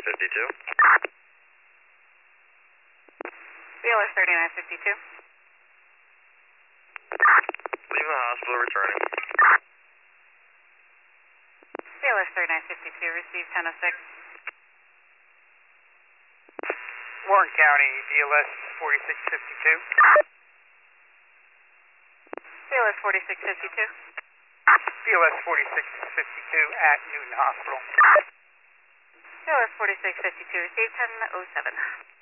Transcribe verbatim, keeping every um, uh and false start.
fifty-two. B L S thirty-nine fifty-two. Leaving the hospital, returning. B L S thirty-nine fifty-two, receive ten oh six. Warren County, B L S forty-six fifty-two. B L S forty-six fifty-two. B L S forty-six fifty-two at Newton Hospital. B L S forty-six fifty-two, receive ten oh seven.